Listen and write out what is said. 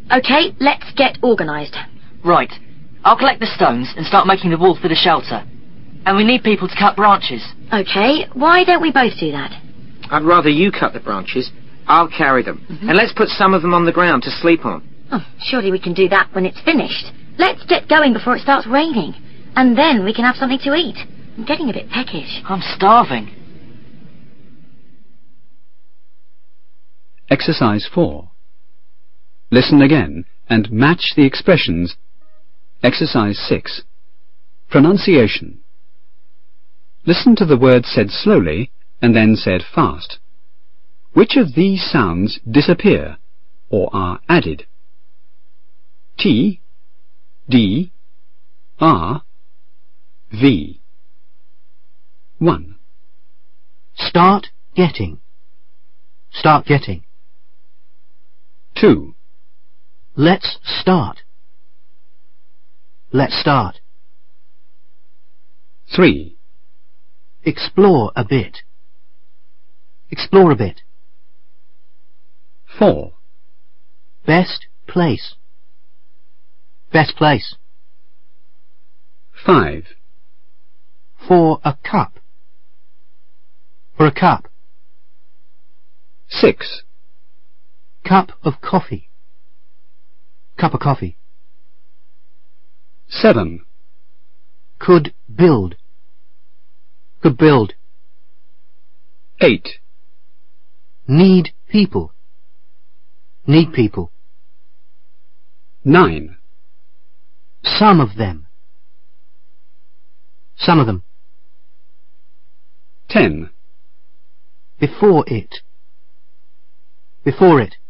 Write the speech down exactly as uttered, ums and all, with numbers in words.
OK, let's get organised. Right. I'll collect the stones and start making the wall for the shelter. And we need people to cut branches. OK, why don't we both do that? I'd rather you cut the branches. I'll carry them. Mm-hmm. And let's put some of them on the ground to sleep on. Oh, surely we can do that when it's finished. Let's get going before it starts raining. And then we can have something to eat. I'm getting a bit peckish. I'm starving. Exercise four. Listen again and match the expressions. Exercise six. Pronunciation. Listen to the words said slowly and then said fast. Which of these sounds disappear or are added? T, D, R, V. one. Start getting. Start getting. two. Let's start. Let's start. three. Explore a bit. Explore a bit. four. Best place. Best place. five. For a cup. For a cup. six. Cup of coffee. Cup of coffee. seven. Could build. Could build. eight. Need people. Need people. nine. Some of them. Some of them. ten. Before it. Before it.